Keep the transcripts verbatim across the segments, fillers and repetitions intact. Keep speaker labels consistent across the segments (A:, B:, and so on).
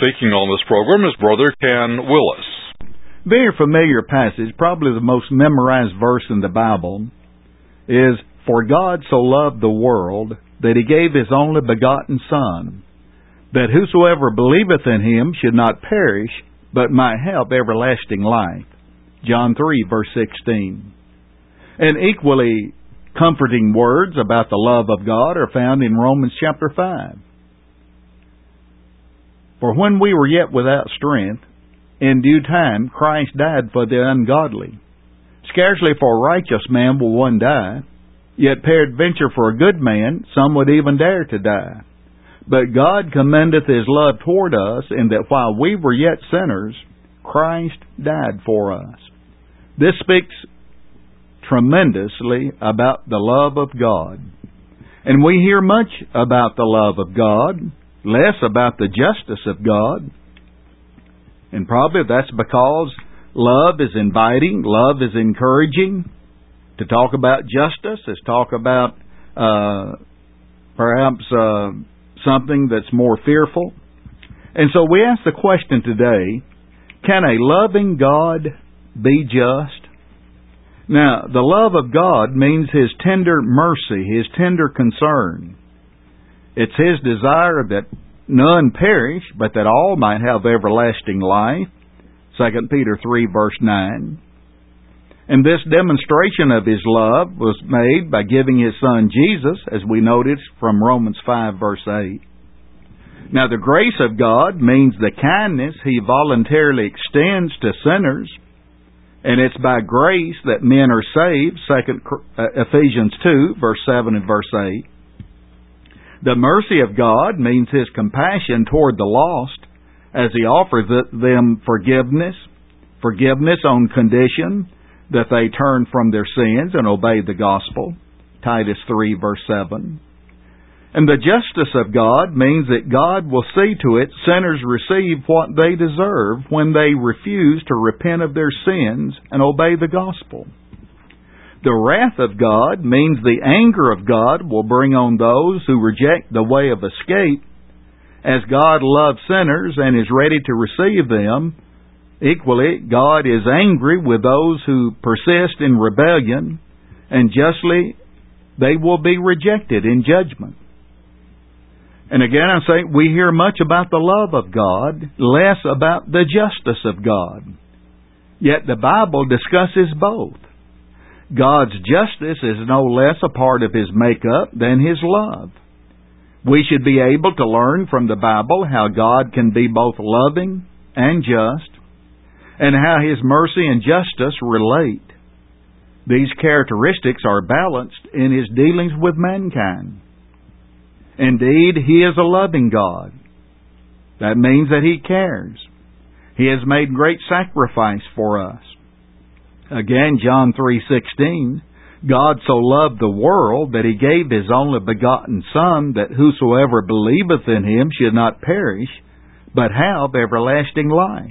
A: speaking on this program is Brother Ken Willis.
B: Very familiar passage, probably the most memorized verse in the Bible, is, "For God so loved the world, that he gave his only begotten Son, that whosoever believeth in him should not perish, but might have everlasting life." John three, verse sixteen. And equally comforting words about the love of God are found in Romans chapter five. "For when we were yet without strength, in due time Christ died for the ungodly. Scarcely for a righteous man will one die, yet peradventure for a good man some would even dare to die. But God commendeth his love toward us, in that while we were yet sinners, Christ died for us." This speaks tremendously about the love of God. And we hear much about the love of God, less about the justice of God. And probably that's because love is inviting, love is encouraging. To talk about justice is talk about uh, perhaps uh, something that's more fearful. And so we ask the question today, can a loving God be just? Now, the love of God means His tender mercy, His tender concern. It's His desire that none perish, but that all might have everlasting life. Second Peter three, verse nine. And this demonstration of His love was made by giving His Son Jesus, as we noted from Romans five, verse eight. Now, the grace of God means the kindness He voluntarily extends to sinners, and it's by grace that men are saved, Second Ephesians two, verse seven and verse eight. The mercy of God means His compassion toward the lost, as He offers them forgiveness, forgiveness on condition that they turn from their sins and obey the gospel, Titus three, verse seven. And the justice of God means that God will see to it sinners receive what they deserve when they refuse to repent of their sins and obey the gospel. The wrath of God means the anger of God will bring on those who reject the way of escape. As God loves sinners and is ready to receive them, equally, God is angry with those who persist in rebellion, and justly they will be rejected in judgment. And again, I say, we hear much about the love of God, less about the justice of God. Yet the Bible discusses both. God's justice is no less a part of His makeup than His love. We should be able to learn from the Bible how God can be both loving and just, and how His mercy and justice relate. These characteristics are balanced in His dealings with mankind. Indeed, He is a loving God. That means that He cares. He has made great sacrifice for us. Again, John three sixteen, "God so loved the world that He gave His only begotten Son, that whosoever believeth in Him should not perish, but have everlasting life."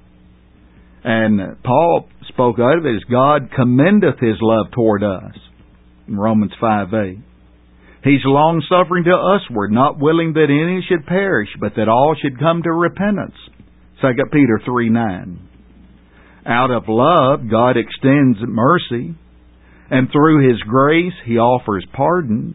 B: And Paul spoke of it as God commendeth His love toward us in Romans five eight. He's long-suffering to usward, not willing that any should perish, but that all should come to repentance. Second Peter three nine. Out of love, God extends mercy, and through His grace, He offers pardon.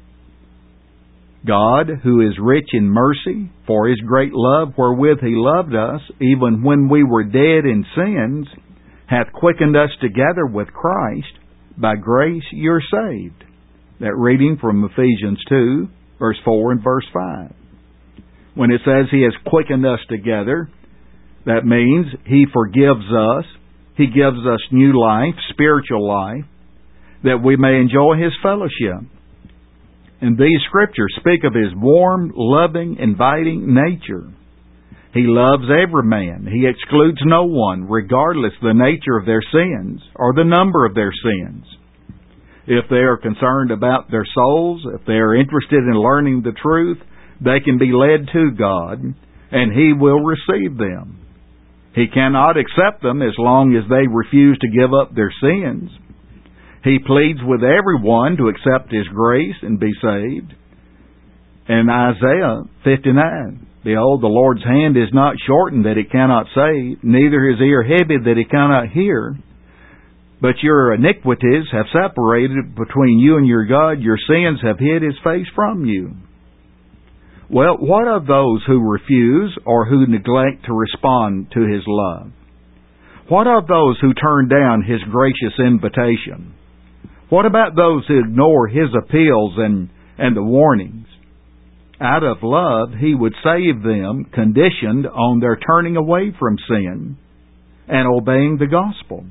B: God, who is rich in mercy, for His great love wherewith He loved us, even when we were dead in sins, hath quickened us together with Christ. By grace you're saved. That reading from Ephesians two, verse four and verse five. When it says He has quickened us together, that means He forgives us. He gives us new life, spiritual life, that we may enjoy His fellowship. And these scriptures speak of His warm, loving, inviting nature. He loves every man. He excludes no one, regardless the nature of their sins or the number of their sins. If they are concerned about their souls, if they are interested in learning the truth, they can be led to God, and He will receive them. He cannot accept them as long as they refuse to give up their sins. He pleads with everyone to accept His grace and be saved. In Isaiah fifty-nine, Behold, the Lord's hand is not shortened that He cannot save, neither His ear heavy that He cannot hear. But your iniquities have separated between you and your God. Your sins have hid His face from you. Well, what of those who refuse or who neglect to respond to His love? What of those who turn down His gracious invitation? What about those who ignore His appeals and, and the warnings? Out of love, He would save them, conditioned on their turning away from sin and obeying the gospel.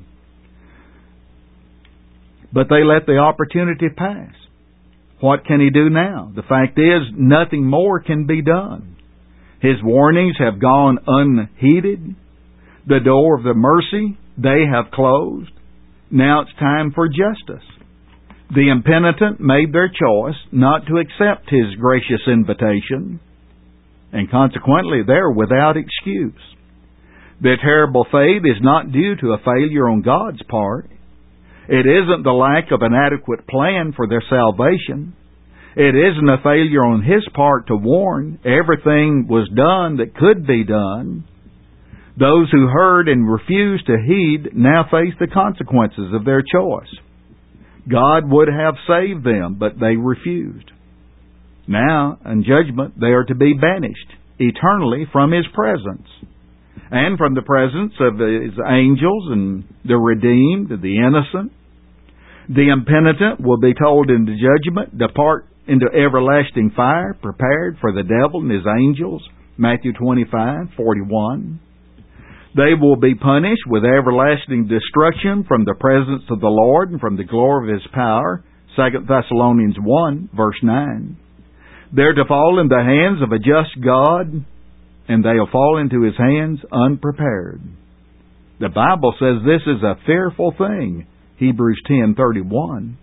B: But they let the opportunity pass. What can He do now? The fact is, nothing more can be done. His warnings have gone unheeded. The door of the mercy they have closed. Now it's time for justice. The impenitent made their choice not to accept His gracious invitation, and consequently they're without excuse. Their terrible fate is not due to a failure on God's part. It isn't the lack of an adequate plan for their salvation. It isn't a failure on His part to warn. Everything was done that could be done. Those who heard and refused to heed now face the consequences of their choice. God would have saved them, but they refused. Now, in judgment, they are to be banished eternally from His presence, and from the presence of His angels and the redeemed, the innocent. The impenitent will be told in the judgment, depart into everlasting fire, prepared for the devil and his angels. Matthew twenty-five forty-one. They will be punished with everlasting destruction from the presence of the Lord and from the glory of His power. Second Thessalonians one, verse nine. They're to fall in the hands of a just God, and they'll fall into His hands unprepared. The Bible says this is a fearful thing. Hebrews ten thirty-one.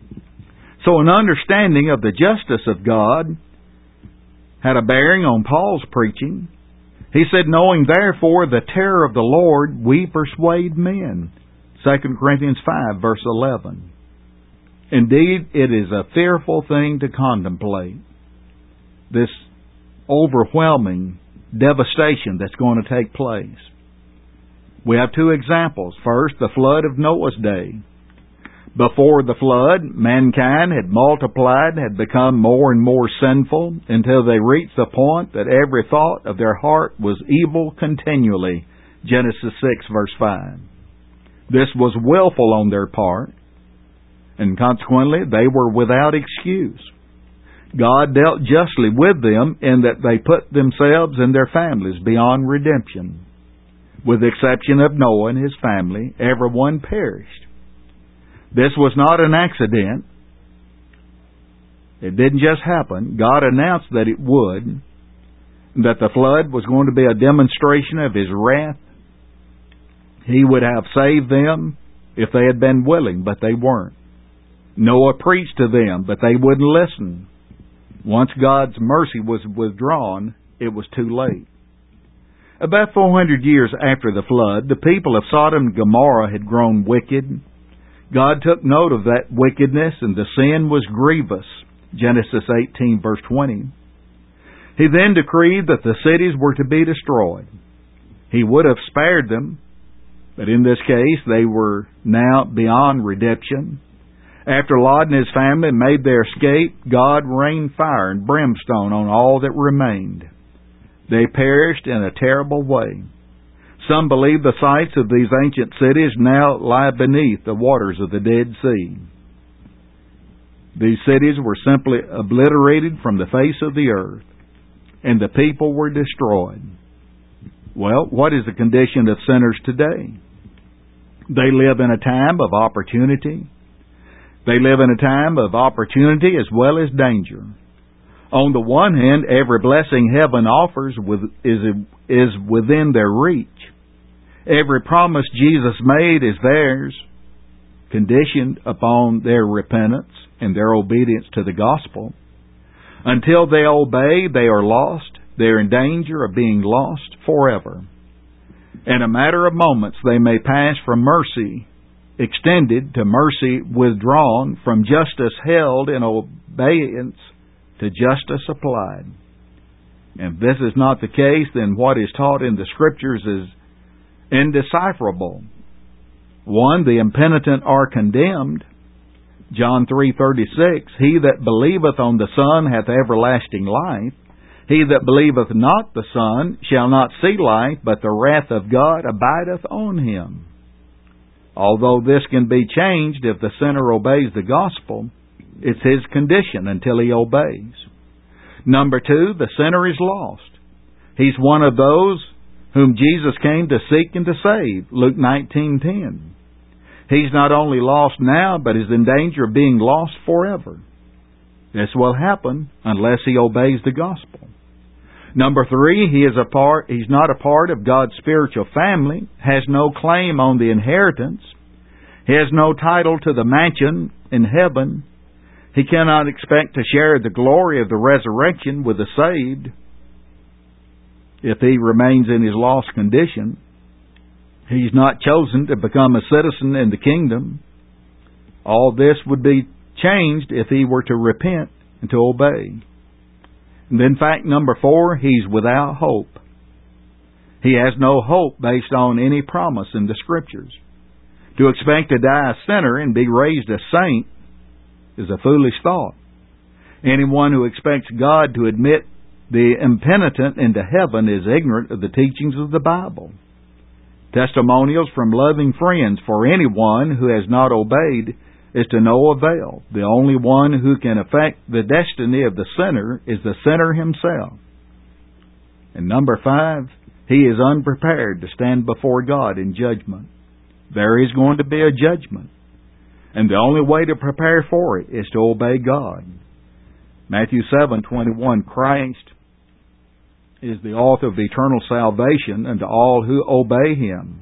B: So an understanding of the justice of God had a bearing on Paul's preaching. He said, knowing therefore the terror of the Lord, we persuade men. Second Corinthians five, verse eleven. Indeed, it is a fearful thing to contemplate. This overwhelming devastation that's going to take place. We have two examples. First, the flood of Noah's day. Before the flood, mankind had multiplied, had become more and more sinful until they reached the point that every thought of their heart was evil continually. Genesis six, verse five. This was willful on their part, and consequently they were without excuse. God dealt justly with them in that they put themselves and their families beyond redemption. With the exception of Noah and his family, everyone perished. This was not an accident. It didn't just happen. God announced that it would, that the flood was going to be a demonstration of His wrath. He would have saved them if they had been willing, but they weren't. Noah preached to them, but they wouldn't listen. Once God's mercy was withdrawn, it was too late. About four hundred years after the flood, the people of Sodom and Gomorrah had grown wicked. God took note of that wickedness, and the sin was grievous. Genesis eighteen, verse twenty. He then decreed that the cities were to be destroyed. He would have spared them, but in this case they were now beyond redemption. After Lot and his family made their escape, God rained fire and brimstone on all that remained. They perished in a terrible way. Some believe the sites of these ancient cities now lie beneath the waters of the Dead Sea. These cities were simply obliterated from the face of the earth, and the people were destroyed. Well, what is the condition of sinners today? They live in a time of opportunity. They live in a time of opportunity as well as danger. On the one hand, every blessing heaven offers is is within their reach. Every promise Jesus made is theirs, conditioned upon their repentance and their obedience to the gospel. Until they obey, they are lost. They are in danger of being lost forever. In a matter of moments, they may pass from mercy extended to mercy withdrawn, from justice held in obedience to justice applied. And if this is not the case, then what is taught in the Scriptures is indecipherable. One, the impenitent are condemned. John three thirty-six, he that believeth on the Son hath everlasting life. He that believeth not the Son shall not see life, but the wrath of God abideth on him. Although this can be changed if the sinner obeys the gospel, it's his condition until he obeys. Number two, the sinner is lost. He's one of those whom Jesus came to seek and to save, Luke nineteen ten. He's not only lost now, but is in danger of being lost forever. This will happen unless he obeys the gospel. Number three, he is a part, he's not a part of God's spiritual family, has no claim on the inheritance, he has no title to the mansion in heaven, he cannot expect to share the glory of the resurrection with the saved if he remains in his lost condition. He's not chosen to become a citizen in the kingdom. All this would be changed if he were to repent and to obey. And then fact number four, he's without hope. He has no hope based on any promise in the Scriptures. To expect to die a sinner and be raised a saint is a foolish thought. Anyone who expects God to admit the impenitent into heaven is ignorant of the teachings of the Bible. Testimonials from loving friends for anyone who has not obeyed is to no avail. The only one who can affect the destiny of the sinner is the sinner himself. And number five, he is unprepared to stand before God in judgment. There is going to be a judgment. And the only way to prepare for it is to obey God. Matthew seven twenty-one, Christ is the author of eternal salvation unto all who obey Him.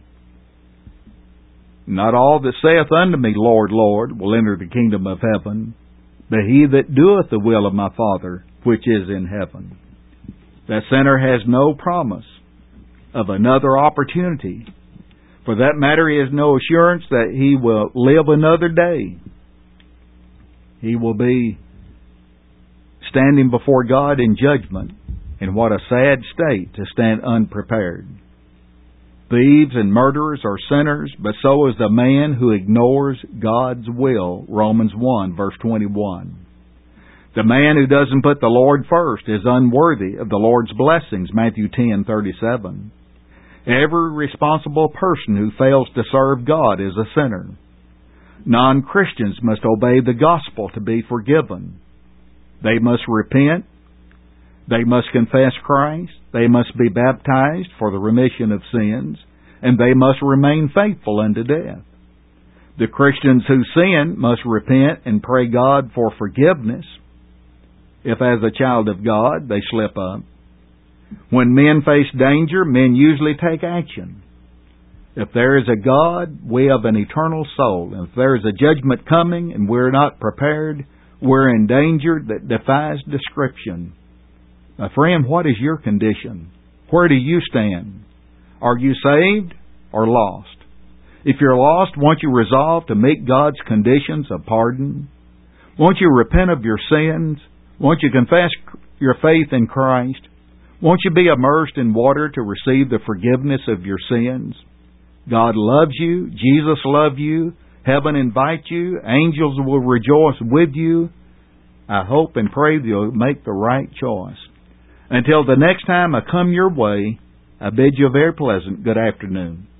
B: Not all that saith unto me, Lord, Lord, will enter the kingdom of heaven, but he that doeth the will of my Father which is in heaven. That sinner has no promise of another opportunity. For that matter, he has no assurance that he will live another day. He will be standing before God in judgment. And what a sad state to stand unprepared. Thieves and murderers are sinners, but so is the man who ignores God's will, Romans one, verse twenty-one. The man who doesn't put the Lord first is unworthy of the Lord's blessings, Matthew ten thirty-seven. Every responsible person who fails to serve God is a sinner. Non-Christians must obey the gospel to be forgiven. They must repent. They must confess Christ. They must be baptized for the remission of sins. And they must remain faithful unto death. The Christians who sin must repent and pray God for forgiveness. If as a child of God they slip up. When men face danger, men usually take action. If there is a God, we have an eternal soul. And if there is a judgment coming and we're not prepared, we're in danger that defies description. My friend, what is your condition? Where do you stand? Are you saved or lost? If you're lost, won't you resolve to meet God's conditions of pardon? Won't you repent of your sins? Won't you confess your faith in Christ? Won't you be immersed in water to receive the forgiveness of your sins? God loves you. Jesus loves you. Heaven invites you. Angels will rejoice with you. I hope and pray that you'll make the right choice. Until the next time I come your way, I bid you a very pleasant good afternoon.